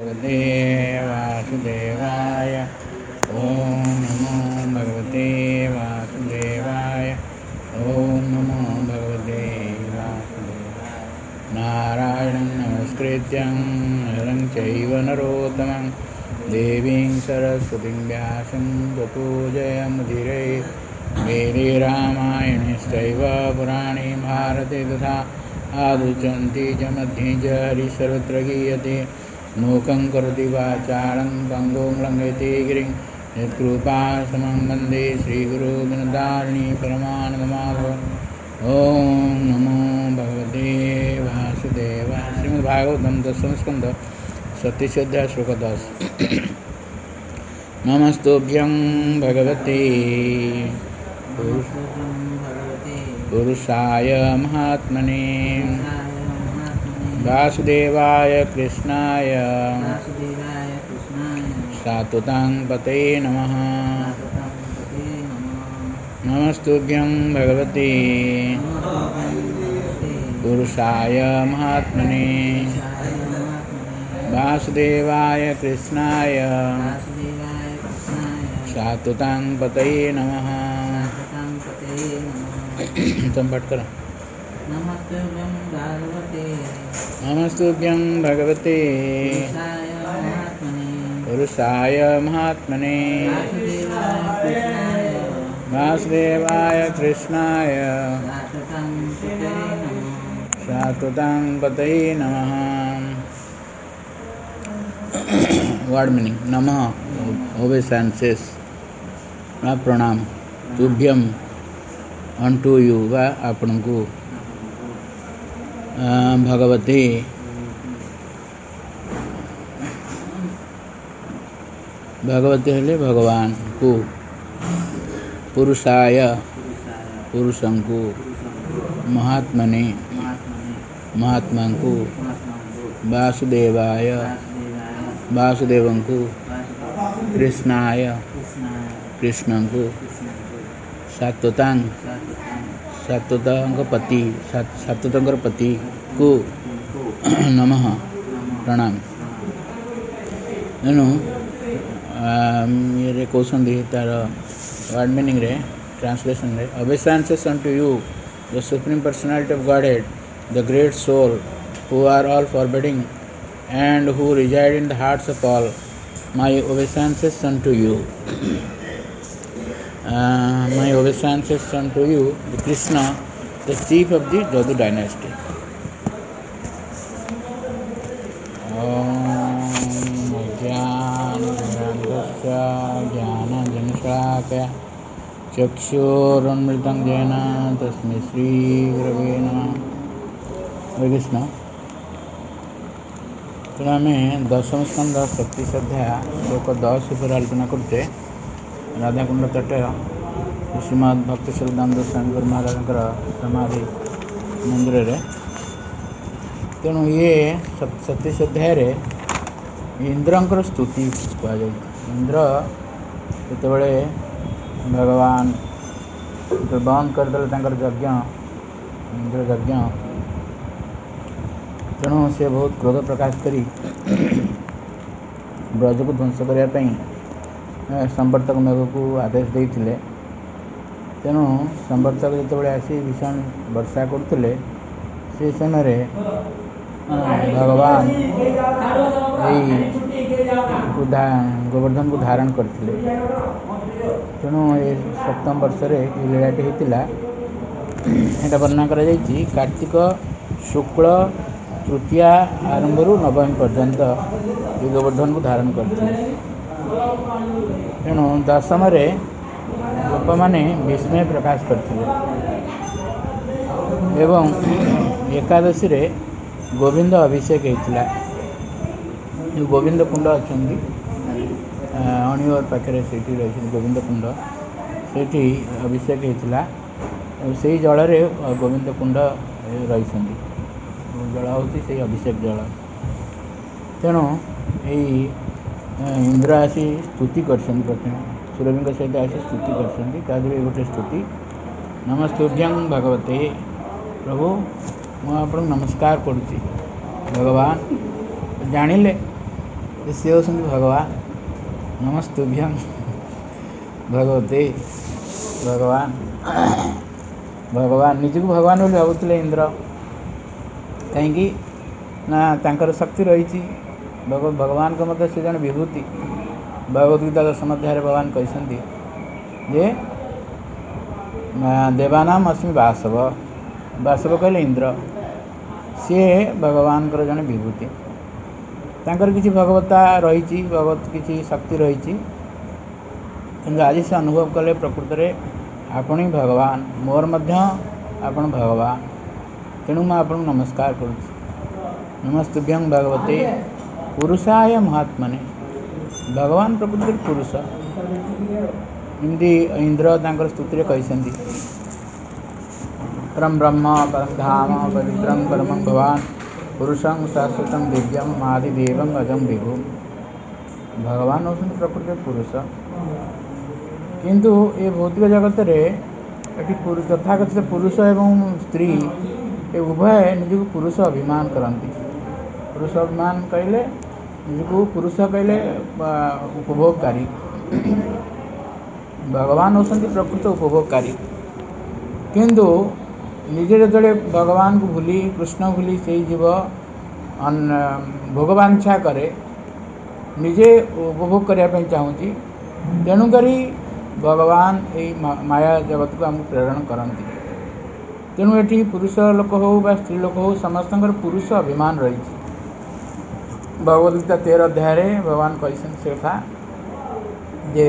भगवते वासुदेवाय। ओम नमो भगवते वासुदेवाय। ओम नमो भगवते वासुदेवाय। नारायणं नमस्कृत्यं नरं चैव नरोत्तमं देवीं सरस्वतीं व्यासं ततो जयमुदीरये। वेदे रामायणेश्चैव पुराणे भारते तथा आदुचन्ति च मध्ये च हरिः गीयते। मूकं करोति वाचालं पङ्गुं लङ्घयति गिरिं यत्कृपातमहं वन्दे श्रीगुरुं दीनतारिणीं परमानन्दमाधवम्। ओम नमो भगवते वासुदेवाय। श्रीमद्भागवतं दशमस्कन्ध सत्यशोध्याय श्लोक 10। नमस्तुभ्यं भगवते पुरुषाय महात्मने वासुदेवाय कृष्णाय सात्वतां पतये नमः। नमस्तुभ्यं भगवते पुरुषाय महात्मने वासुदेवाय कृष्णाय सात्वतां पतये नमः। संपट करो। नमस्तुभ्यं भगवते पुरुषाय महात्मने वासुदेवाय कृष्णाय सात्वतां पतये नमः। वर्ड मीनिंग नमः ओबेसेंसेस प्रणाम। तुभ्यम अनटू यू वा आपनको। भगवते भगवते हेले भगवान को। पुरुषाय पुरुषं को। महात्मने महात्मा को। वासुदेवाय वासुदेवं को। कृष्णाय कृष्णं को। सात्वतां सात्वतांग पति सात्वतांगर पति को नमः प्रणाम। एनु ये क्वेश्चन दी तार वर्ड मीनिंग रे ट्रांसलेशन रे obeisances unto you the supreme personality of Godhead the great soul who are all forbidding and who reside in the hearts of all. My obeisances unto you. My obeisances unto you, the Krishna, the chief of the Jadu dynasty. ज्ञानजनशलाकया चक्षुरुन्मिलितं येन तस्मै श्रीगुरवे नमः। हरे कृष्ण। तो आम दशम स्कंध सतीश अध्याय श्लोक 10 पर आलोचना करते। राधाकुंड तट श्रीमद भक्ति श्रद्धानंद स्वामी महाराज समाधि मंदिर रे। तेणु ये सतीश अध्याय रे इंद्रंकर स्तुति कहुए। इंद्र जितेबाला भगवान बंद करदे यज्ञ इंद्र यज्ञ, तेणु से बहुत क्रोध प्रकाश करी ब्रज को ध्वंस करने संवर्तक मेघ को आदेश देते। तेणु संवर्तक जितेबाला आसी भीषण वर्षा करते से समय भगवान गोवर्धन को धारण करते। तेणु ये सप्तम वर्ष रे लीलाटी होता यहाँ वर्णना कर कार्तिक शुक्ल तृतीया आरंभ नवमी पर्यंत ये गोवर्धन को धारण करते। तेणु दशम गोप मैंने विस्मय प्रकाश करते एवं एकादशी रे गोविंद अभिषेक होता। जो गोविंद कुंड अच्छा अणिवर पाखे से रही गोविंद कुंड से अभिषेक होता। से जल गोविंद कुंड रही जल हूँ से अभिषेक जल। तेणु यही इंद्र आसी स्तुति कर प्रथम सुरभि सहित आसी स्तुति कर गोटे स्तुति नमस्तुभ्यं भगवते प्रभु मुझे नमस्कार करुच्ची भगवान जानिले सी होती भगवान। नमस्तुभ्यं भगवते। भगवान भगवान निजक भगवान बोली भावुले इंद्र कहीं ना तांकर शक्ति रही। भगवान को मत से जन विभूति भगवद गीता 10 अध्याय भगवान कहते जे देवानाम अस्मि वासव। वासव कहले इंद्र सी भगवान जन विभूति तांकर किसी भगवता रही भगवत किसी शक्ति रही कि आज से अनुभव कले प्रकृत में आपण ही भगवान मोर मध्य आपण भगवान तेणु मैं आपको नमस्कार करुँ। नमस्तुभ्यं भगवते पुरुषाय महात्मने। भगवान प्रकृति पुरुष इमती इंद्र तांकर स्तुति कहते परम ब्रह्म परम धाम पवित्रं परमं भवान पुरुषं शाश्वतं दिव्यम आदिदेवं अजं विभु। भगवान होती प्रकृति पुरुष किंतु ये भौतिक जगत रे तथाकथित पुरुष एवं स्त्री ये उभय निजक पुरुष अभिमान करती। पुरुष अभिमान कहले निजक पुरुष कहले उपभोगकारी। भगवान होती प्रकृत उपभोगकारी किंतु निजे जो भगवान को भूली कृष्ण भूली से जीव भोगवांछा करे निजे उपभोग करने चाहूँगी तेणुक भगवान यही माया जगत को आमको प्रेरण करती। तेणु ये पुरुष लोक हो स्त्री लोक हो समस्त पुरुष अभिमान रही। भगवद गीता 13 अध्याय भगवान कहते था जे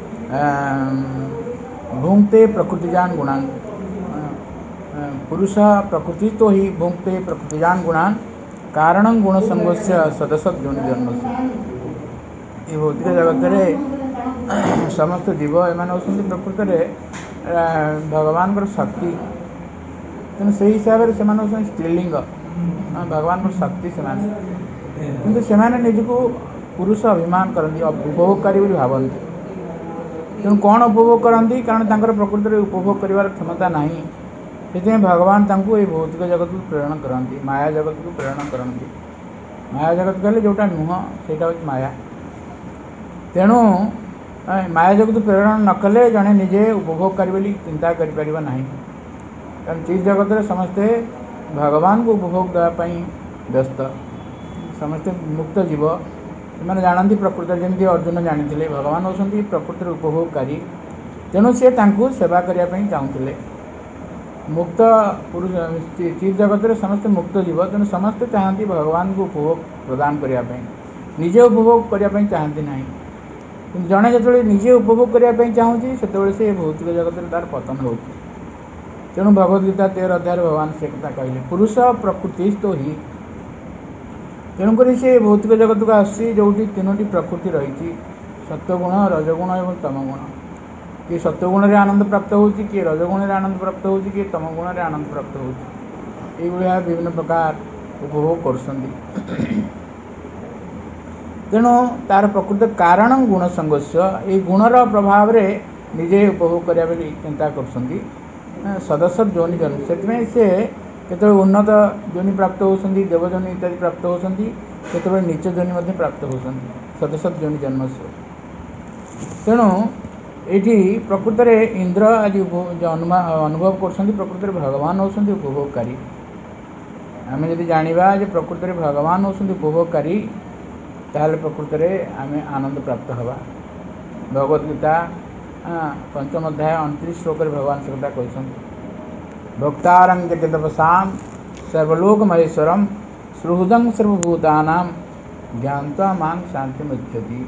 भुंक्ते प्रकृतिजान गुणान पुरुष प्रकृति तो ही भुंक्ते प्रकृतिजान गुणान कारणं गुण संगोस्य सदसत जोनि जन्म से। ये भौतिक जगत रे समस्त जीव एम होती प्रकृत में भगवान शक्ति तेणु से हिसाब से स्त्रीलिंग भगवान शक्ति से किंतु से निजक पुरुष अभिमान करती उपभोगकारी भावती। तेणु कौन उपभोग करती कारण प्रकृत में उपभोग कर क्षमता नहीं से भगवान ये भौतिक जगत को प्रेरण करती माया जगत को प्रेरण करती। माया जगत कहले जोटा नुह से माया। तेणु माया जगत प्रेरण न कले जड़े निजे उपभोग करी चिंता कर कारण चीज जगत में समस्ते भगवान को उपभोग देवाई व्यस्त समस्ते मुक्त जीव से जानती प्रकृत जमी अर्जुन जानी भगवान होती प्रकृति उपभोगकारी तेणु सी सेवा करने चाहूले। मुक्त पुरुष चीज जगत में समस्ते मुक्त जीव तेणु समस्ते चाहती भगवान को उपभोग प्रदान करने निजे उपभोग करने चाहती ना जड़े जो निजे उपभोग करने चाहूँगी से भौतिक जगत में तार पतन हो। तेणु भगवद गीता 13 अध्याय भगवान से कथा कहले पुरुष प्रकृति तो ही तेणुक से भौतिक जगत को आसी जो 3टी प्रकृति रही सत्वगुण रजगुण और तमगुण। किए सत्वगुण रे आनंद प्राप्त हो किए रजगुण रे आनंद प्राप्त हो किए तमगुण रे आनंद प्राप्त हो विभिन्न प्रकार उपभोग कर। तेणु तार प्रकृत कारण गुण संघर्ष ये गुणर प्रभाव रे निजे उपभोग करने चिंता कर सदस्य जोनि जन्म से केतबे उन्नत जोनि प्राप्त होती देवजोनि इत्यादि प्राप्त होती केतबे नीच जोनि प्राप्त होती सदस्य जोनि जन्म से। तेणु ये प्रकृत में इंद्र आज अनुभव कर प्रकृत में भगवान होती उपभोगकारी। आम जब जाना प्रकृत में भगवान होती उपभोगकारी ताल प्रकृत में आम आनंद प्राप्त हवा। भगवद गीता 5 अध्याय 29 श्लोक भगवान से कथा कहते भक्तारं जगदपसां सर्वलोक महेश्वरम सुहृदं सर्वभूतानां ज्ञात्वा मां शांतिमुच्यति।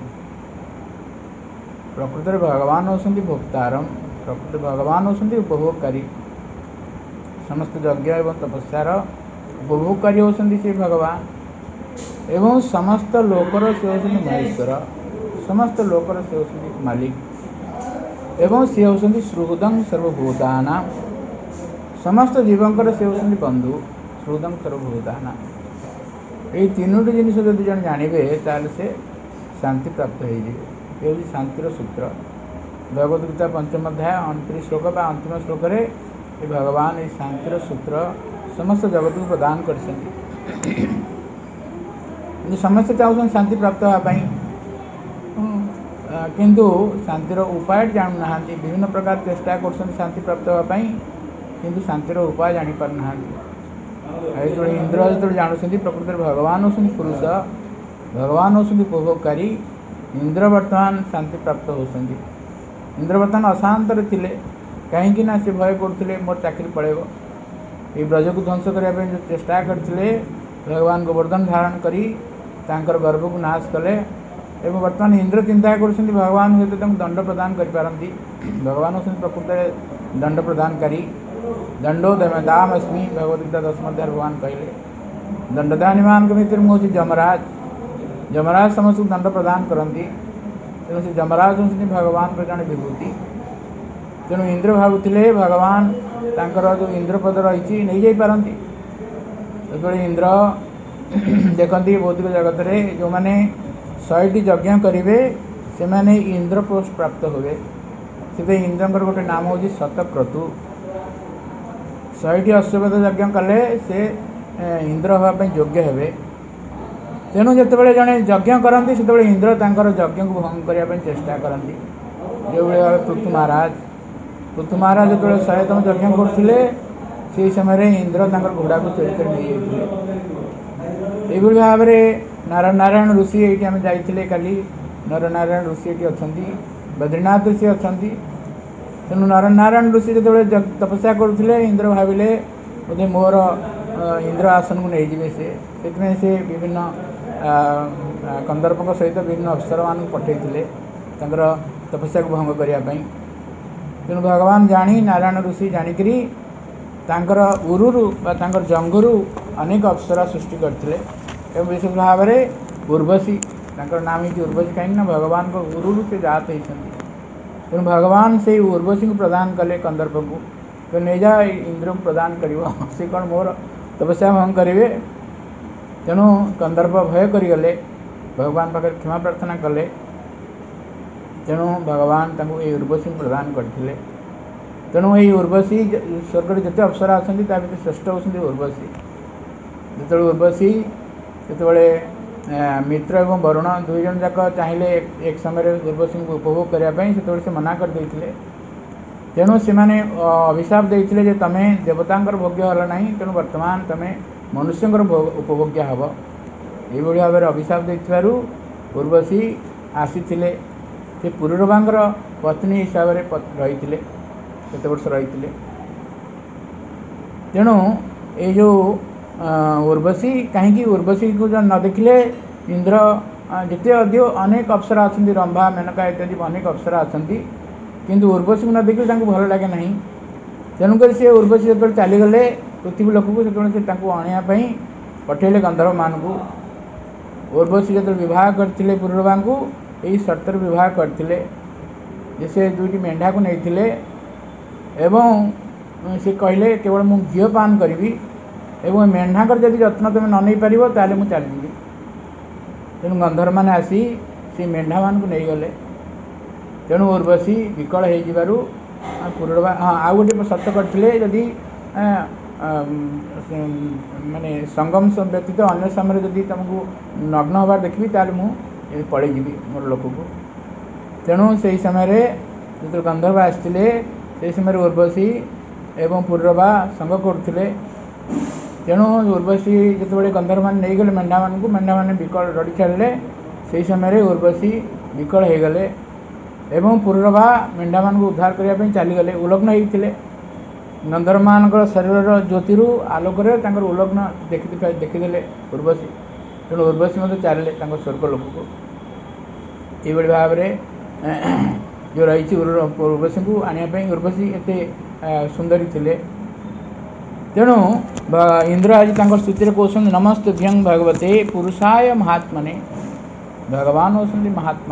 प्रकृत में भगवान होती भोक्तारम प्रकृत भगवान होती उपभोगकारी समस्त यज्ञ एवं तपस्यार उपभोगकारी होती से भगवान एवं समस्त लोकर से होती महेश्वर समस्त लोकर से होती मालिक एवं सी होती सुहृदं सर्वभूतानां समस्त जीवंकर से होती बंधु सुहृदं सर्वभूतानां। ये 3टी जिनिस जब जन जानवे ताल से शांति प्राप्त हो ये शांतिर सूत्र। भगवद गीता 5 अध्याय 29 श्लोक बा अंतिम श्लोक रे भगवान ये शांतिर सूत्र समस्त जगत को प्रदान कर समस्ते चाहूँ शांति प्राप्त होगापाई किंतु शांतिर उपाय जानू ना विभिन्न प्रकार चेष्टा कर शांति प्राप्त होगापाई किंतु शांतिर उपाय जापर ना जो इंद्र जो जानते प्रकृति भगवान होती पुरुष भगवान होती उपभोगकारी इंद्र वर्तमान शांति प्राप्त होती इंद्र वर्तमान अशांत थे कहीं से भय करते मोर चाकरी पड़ेब ये ब्रज को ध्वंस करने जो चेष्टा करते भगवान गोवर्धन धारण करी गर्भ को नाश कले एवं वर्तमान इंद्र चिंता कर भगवान हूँ दंड प्रदान करपारती भगवान होती प्रकृत दंड प्रदानकारी दंडो दामस्मी भगवदगीता 10 अध्याय भगवान कहले दंडदानी मान भितर मुझे जमराज जमराज समस्त दंड प्रदान करती तेणु से जमराज हूँ भगवान को जड़े विभूति तेणु इंद्र भावुले भगवान तांकर जो इंद्रपद रही नहीं जापारती जो इंद्र देखती भौतिक जगत में जो मैंने 100टी यज्ञ करेंगे से मैंने इंद्र पोस्ट प्राप्त हुए से इंद्र गोटे नाम हूँ शतक्रतु 100टी अश्वमेध यज्ञ कले से इंद्र हाँपाई योग्य हे तेणु जिते जड़े यज्ञ करती से इंद्र तांकर यज्ञ को भंग करने चेष्टा करती जो भाई पृथु महाराज जो 100तम यज्ञ करते से समय इंद्र तांकर घोड़ा को चोरी कर नहीं भाव में नारायण ऋषि ये आम जाइए काली नारायण ऋषि ये अच्छा बद्रीनाथ ऋषि अच्छा तेणु नारायण ऋषि जो तपस्या करते इंद्र भाविले बोधे मोर इंद्र आसन को नहीं से विभिन्न कंदर्पों सहित विभिन्न अफसर मान पठे तपस्या को भंग करने तेणु भगवान जानी नारायण ऋषि जाणिक उरुरु जंगरु अनेक अप्सरा सृष्टि करते विशेष भाव में उर्वशी नाम ही उर्वशी कहीं भगवान को उरुरु से जात होती तेणु भगवान से उर्वशी को प्रदान कले कंदर्प को तो नहीं जा इंद्र को प्रदान कर कौन मोर तपस्या भंग करेंगे तेणु कंदर्प भय करगले भगवान पाखे क्षमा प्रार्थना कले तेणु भगवान ये उर्वशी प्रदान करते तेणु ये उर्वशी स्वर्ग जिते अप्सरा अच्छा श्रेष्ठ होती उर्वशी जो उर्वशी जो मित्र एवं वरुण दुई जन जाक चाहिए एक समय उर्वशी को उपभोग करने से मना कर देते तेणु से अभिशाप देते तमें देवता भोग्य है ना तेणु वर्तमान तुम्हें मनुष्य उपभोग्य हम ये भाव में अभिशाप दे उर्वशी आसी से पुरुरवांगर पत्नी हिसाब से रही केत वर्ष रही तेणु ये जो उर्वशी कहीं उर्वशी को जो न देखिले इंद्र जिते अधिक अनेक अप्सरा अच्छा रंभा मेनका इत्यादि अनेक अप्सरा अच्छा किंतु उर्वशी को न देखिले भल लगे ना तेणुक सी उर्वशी जो चलीगले पृथ्वी लोक को से अणापी पठेले गंधर्व मान को उर्वशी जो विवाह करते पुरुरवा को यही शर्त विवाह करते से दुईटी मेढ़ा को नहीं एवं से कहले केवल मु घी पान करी एवं मेढ़ाकर जब जत्न तुम न नहीं पार ताले मुझे चलीजी तेणु गंधर्व मैंने आसी से मेढ़ा मान को नहीं गले तेणु उर्वशी विकल हो पुरुरवा हाँ आउ गोटे शर्त करते जदि माने संगम व्यतीत अन्य समय जदि तुमको नग्न हबार देखी ताले मुझे पलैजी मोर लोक को तेणु से समय जो गंधर्व आसते से समय उर्वशी एवं पुरुरवा संग करते तेणु उर्वशी जो गंधर्व मान नहीं गले मेढ़ा मान को मेढ़ा मैंने विकल रड़ी छाड़े से समय उर्वशी विकल हो गले एवं पुरुरवा मेढ़ा मान को उद्धार करने चलीगले उलग्न होते गंधर्व मान शरीर ज्योति आलोक उलग्न देखीदे उर्वशी तेणु उर्वशी मत चलिए स्वर्ग लोक को ये भाव में जो रही उर्वशी को आने उर्वशी एत सुंदरी थे तेणु इंद्र आज स्तुति कहते नमस्तुभ्यं भगवते पुरुषाय महात्मने भगवान होती महात्मा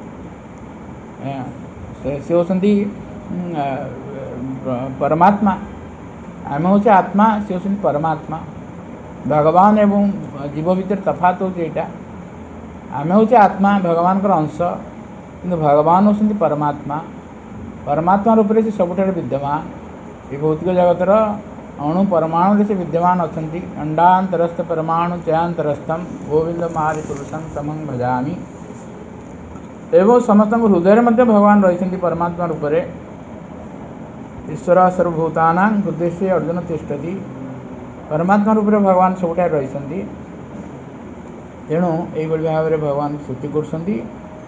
से होती परमात्मा आम हूँ आत्मा सी होती परमात्मा भगवान एवं जीव भीतर तफात हो आम हूँ आत्मा भगवान अंश कि भगवान होती परमात्मा परमात्मा रूप से सबुठ विद्यमान ये भौतिक जगतर अणु परमाणु से विद्यमान अच्छी अंडातरस्थ परमाणु चयांतरस्थम गोविंद मारि पुरुषम तमं भजामि। एवं समस्त हृदय मध्य भगवान रही परमात्मा रूप से ईश्वर सर्वभूतानां हृदय से अर्जुन तिष्ठति। परमात्मा रूप से भगवान सबुठ रही तेणु यही भाव में भगवान स्तुति कर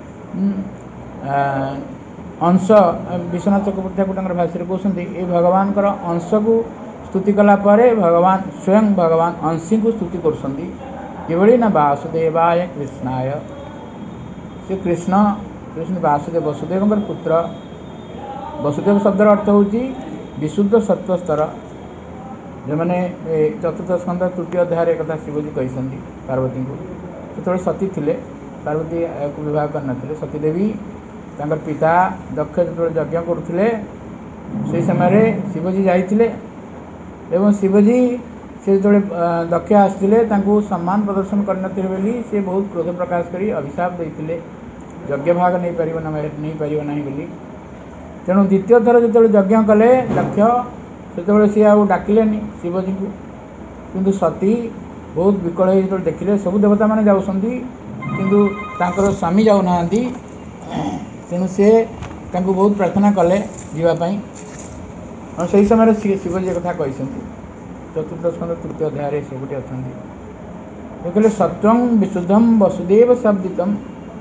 अंश विश्वनाथ चक्रवर्ती ठाकुर भाष्य कहते ये भगवान अंश को स्तुति कला भगवान स्वयं भगवान अंशी को स्तुति कर ना वासुदेवाय कृष्णाय से कृष्ण वासुदेव वसुदेव पुत्र। वसुदेव शब्दर अर्थ हूँ विशुद्ध सत्व स्तर जो मैंने चतुर्थ स्कंद तृतीय अध्याय कथा शिवजी कहते पार्वती को जो सती थे पार्वती को विवाह करते सती देवी तांकर पिता दक्ष जो यज्ञ करुले से समय शिवजी जाइए एवं शिवजी से जो दक्ष आसते सम्मान प्रदर्शन करनथिले बोली से बहुत क्रोध प्रकाश कर अभिशाप देते यज्ञ भाग नहीं पार ना बोली। तेणु द्वितीय थर जो यज्ञ कले दक्ष से सी डाकिले शिवजी को किंतु सती बहुत विकल जो देखिले सब देवता मैंने जाऊँगी किंतु तांकर स्वामी जाऊना तेणु से बहुत प्रार्थना कले जीवाई और से समय शिवजी कथा कहते चतुर्थ स्कंद तृतीय अध्याय से गोटे अच्छा कहले सत्वं विशुद्धम वसुदेव शब्दितम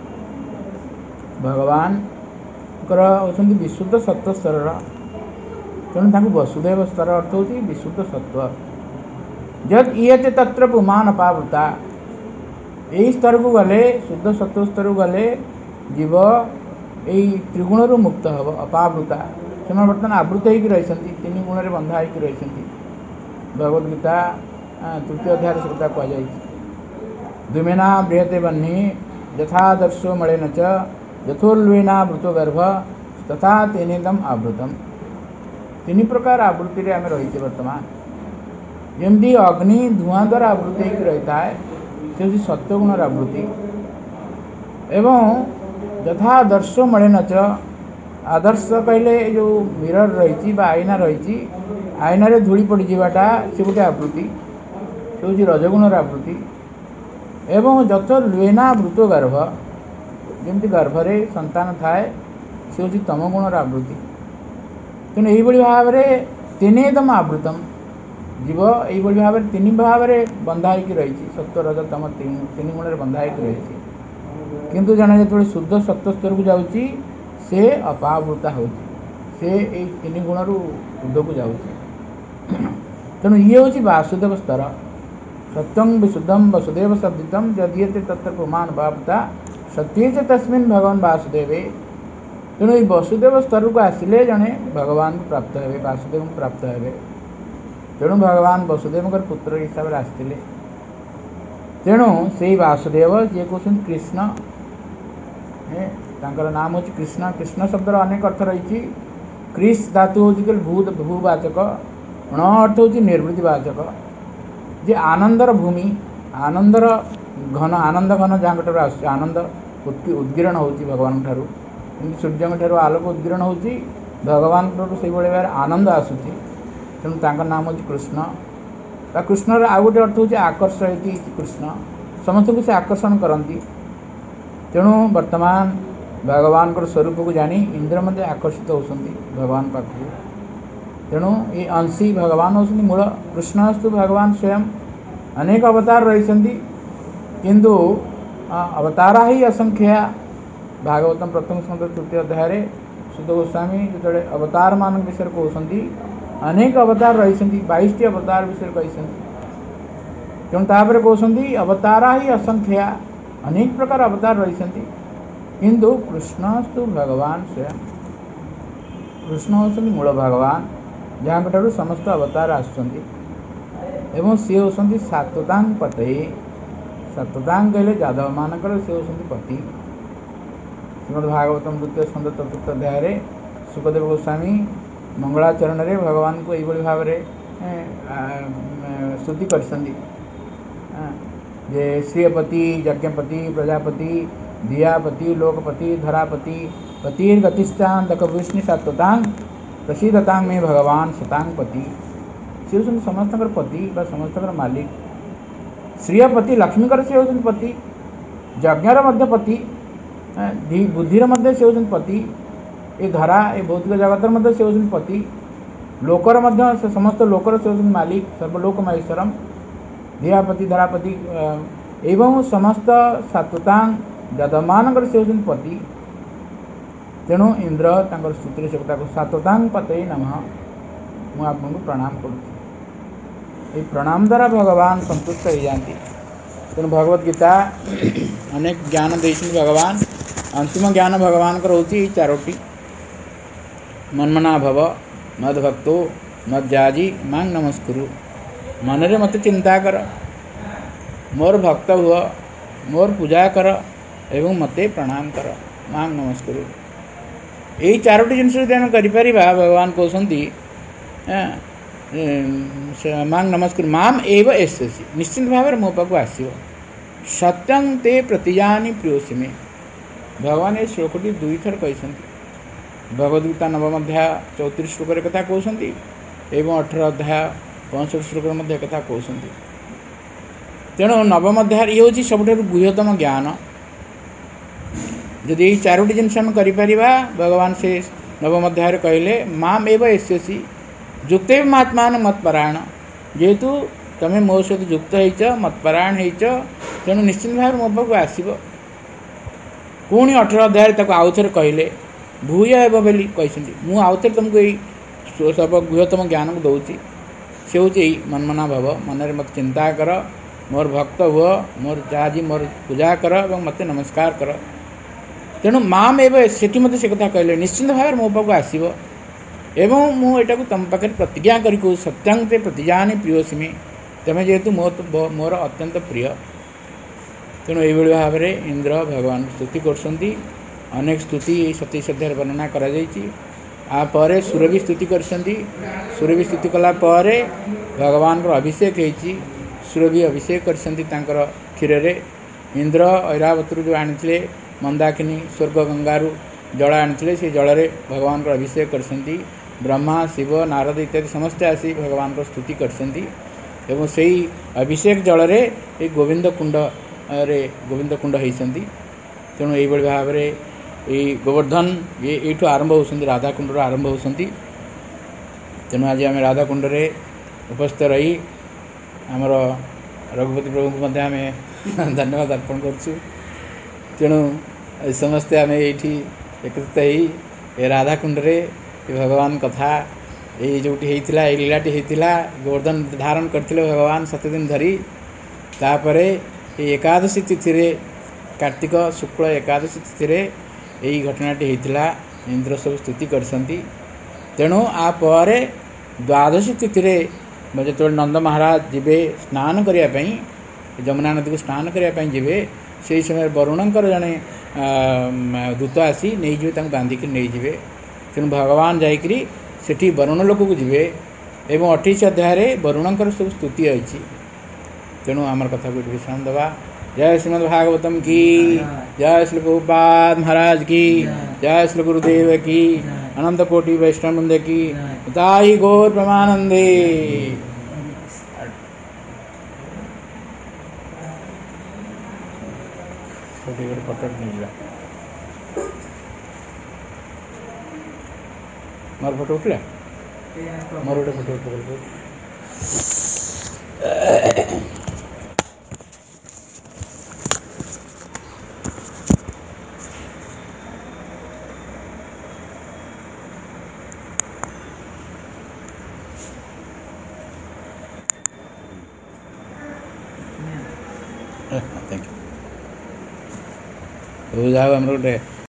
भगवान होती विशुद्ध सत्व स्तर तेणु वसुदेव स्तर अर्थ हो विशुद्ध सत्व जद इयते तत्र पुमान अपावृता यही स्तर को गले शुद्ध सत्व स्तर को गले जीव यही त्रिगुण मुक्त हम अपावृता से बर्तमान आवृत हो रही तीन गुण में बंधा हो रही भगवद्गीता तृतीय अध्याय से कथा कहुई द्विमेना बृहते बह्नि यथादर्शो मणेन च यथोल्वेना वृतो गर्भ तथा तेनेदम आवृतम। तीन प्रकार आवृत्ति रे आम रही बर्तमान जमती अग्नि धुआं द्वारा आवृत्ति होकर रही है से हूँ सत्वगुणर आवृत्ति एवं यथादर्श मणेन च आदर्श कहले जो मिरर रही आईना रही आईना रे धूली पड़ जावाटा से गोटे आवृत्ति से हूँ रजगुणर आवृत्ति एवं यथ लुएना वृतो गर्भ जमती गर्भरे संतान थाए से हूँ तमगुणर आवृत्ति। तेणु यही भाव में तेनेदम आवृतम जीव यही भाव में तीन भाव में बंधा हो रही सत्व रज तम तीन गुण में बंधा हो रही किंतु जड़े जो शुद्ध सत्व स्तर को जाऊँगी से अपावृता हो तीन गुण रु ऊर्ध को जाऊँगी। तेणु ये हूँ वासुदेव स्तर सत्यं विशुद्धम वसुदेव शब्दितम यदीयते तत्र पुमान अपावृता सत्य च तस्मिन् भगवान वासुदेवे। तेणु ये वसुदेव स्तर को आसिले जड़े भगवान को प्राप्त हे वासुदेव को प्राप्त हे तेणु भगवान वसुदेव पुत्र हिसाब से आसते तेणु से वासुदेव जी कहते कृष्ण तांकर नाम हूँ कृष्ण। कृष्ण शब्दर अनेक अर्थ रही क्रिस धातु हूँ भूवाचक ण अर्थ हूँ निर्वृत्तिवाचक जे आनंदर भूमि आनंदर घन आनंद घन जहाँ आस आनंद उद्गीरण हो भगवान ठारू सूर्य ठारू आलोक उद्गीरण हो भगवान से भाव आनंद आसूँ तेणु तांकर नाम हूँ कृष्ण। कृष्णर आउ गोटे अर्थ हूँ आकर्षयति कृष्ण समस्त को से आकर्षण करती तेणु वर्तमान भगवान स्वरूप को जानी इंद्र मध्य आकर्षित होती भगवान पाखु तेणु ये अंशी भगवान होती मूल कृष्णस्तु भगवान स्वयं अनेक अवतार रही किंतु अवतारा ही असंख्या भागवतम प्रथम स्कंद तृतीय अध्याय सुध गोस्वामी जो अवतार मान विषय कहते अनेक अवतार रही 22 अवतार विषय कहते तेणु तापर कहते अवतारा ही असंख्या अनेक प्रकार अवतार रही किंतु कृष्णस्तु भगवान स्वयं कृष्ण होती मूल भगवान जहाँ ठार समस्त अवतार आसुँच एवं सी होती सात्वतांग पते सात्वतांग कहले यादव मानकर सी होती पति। श्रीमद्भागवतम द्वितीय स्कंद चतुर्थ अध्याय सुखदेव गोस्वामी मंगलाचरण रे भगवान को यही भाव में स्तुति कर श्रीयपति यज्ञपति प्रजापति धियापति लोकपति धरापति पतिर्गतिष्ठान दक विष्णु सात्वतांग प्रसिद्धतांग में भगवान शतांग पति सी हूँ समस्त पति बा समस्त मालिक श्रीयपति लक्ष्मीकर सी हूँ पति यज्ञर पति बुद्धिर सी हूँ पति ये धरा ये भौतिक जगतर सी हूँ पति लोकर समस्त लोकर से हूँ मालिक सर्वलोक महेश्वरम धियापति धरापति एवं समस्त सात्वतांग जदमान से हूँ पति तेणु इंद्र तांकर स्तुति से सात्वतांग पते नमः मु आपको प्रणाम करुँ प्रणाम द्वारा भगवान संतुष्ट हो जाती तेणु भगवद गीता अनेक ज्ञान देते भगवान अंतिम ज्ञान भगवान रोचे चारोटी मन्मना भव मद्भक्तो मज्जाजी मांग नमस्कुरु मनरे मत चिंता कर मोर भक्त हुआ मोर पूजा कर एवं मते प्रणाम कर मांग नमस्कुरु यही चारोटी जिनस आम कर भगवान कहते मांग नमस्कुरु माम एव एस्यसि निश्चिंत भाव मो पाक आसो सत्यं ते प्रतिजानी प्रियोसी में भगवान ये श्लोकटी दुई थर कहते भगवद्गीता नवम अध्याय 34 श्लोक कथा कहते एवं 18 अध्याय 65 श्लोक कथा कहते तेणु नवम अध्याय ये हूँ सब गुह्यतम ज्ञान जदि ये चारोटी जिनस आम कर भगवान से नवम अध्याय कहले माम एव एस्यसि युक्त महात्मान मतपरायण जेहेतु तुम्हें मो सहित युक्त हो मतपरायण हो तेणु निश्चिंत भाव मो पाक आसो पुणी 18 अध्याय आउ थे कहले भूय एव बोली कहते मुझे आउ थे तुमको यही सब गुह्यतम ज्ञान को दूसरी से हूँ मनमना भव मनरे मत चिंता कर मोर भक्त हुआ मोर जाजी मोर पूजा कर और मत नमस्कार कर तेणु माम एव से मत से कथा कहले निश्चिंत भाव मो पाक आसो एवं मुझे तुम पाखे प्रतिज्ञा कर सत्यांग ते प्रतिजानी प्रियोसी में तुम्हें जेहेतु मोर अत्यंत प्रिय तेणु ये भाव में इंद्र भगवान स्तुति कर अनेक स्तुति 27 अध्याय वर्णना कर सूर्य भी स्तुति कर सूर्य भी स्तुति कलापर भगवान अभिषेक होती सूर्य भी अभिषेक कर क्षीर इंद्र ऐरावत जो आनी मंदाकिनी स्वर्ग गंगारू जल आनी से जल भगवान अभिषेक कर ब्रह्मा शिव नारद इत्यादि समस्ते आसी भगवान स्तुति कर से अभिषेक जल रे गोविंद कुंड होती तेणु ये भाव में ये गोवर्धन ये आरंभ होती राधा कुंड आरंभ होती तेणु आज आम राधा कुंड रे उपस्थित रही आमर रघुपति प्रभु को आम धन्यवाद अर्पण करुँ तेणु समस्ते आम ये एकत्रित हो राधा कुंड रे भगवान कथा ये जो होता है लीलाटी होता गोवर्धन धारण करते भगवान 7 दिन धरी तापर एकादशी तिथि रे कार्तिक शुक्ल एकादशी तिथि रे यही घटनाटी होता इंद्र सब स्तुति करसंती तेणु आपर द्वादशी तिथि रे जो नंद महाराज जीवे स्नान करने जमुना नदी को स्नान करने जीवे से समय वरुणकर जड़े दूत आसी नहीं बांधिक नहीं जीवे तेणु भगवान जाकरी सेठी वरुण लोक को जीवे एवं 28 अध्याय वरुणकर सब स्तुति अच्छी तेणु आमर कथा को विश्राम दवा जय श्रीमद् भागवतम की जय श्री प्रभुपाद महाराज की जय श्री गुरुदेव की अनंत कोटि वैष्णव वृंद की ताई गौर प्रमानंदे मोर फोटो उठला मोर गोटे फोटो उठ थैंक यू जाओ हम गोटे